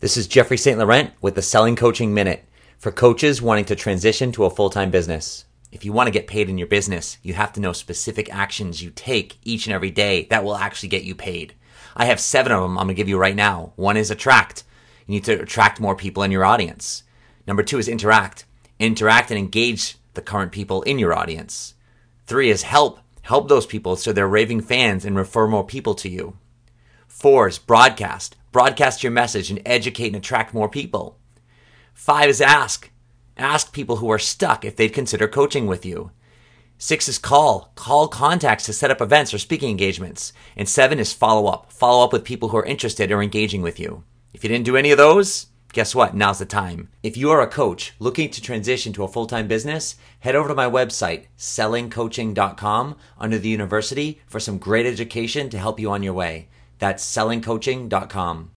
This is Jeffrey St. Laurent with the Selling Coaching Minute for coaches wanting to transition to a full-time business. If you want to get paid in your business, you have to know specific actions you take each and every day that will actually get you paid. I have 7 of them I'm going to give you right now. 1 is attract. You need to attract more people in your audience. Number 2 is interact. Interact and engage the current people in your audience. 3 is help. Help those people so they're raving fans and refer more people to you. 4 is broadcast. Broadcast your message and educate and attract more people. 5 is ask. Ask people who are stuck if they'd consider coaching with you. 6 is call. Call contacts to set up events or speaking engagements. And 7 is follow up. Follow up with people who are interested or engaging with you. If you didn't do any of those, guess what? Now's the time. If you are a coach looking to transition to a full-time business, head over to my website, sellingcoaching.com, under the university for some great education to help you on your way. That's sellingcoaching.com.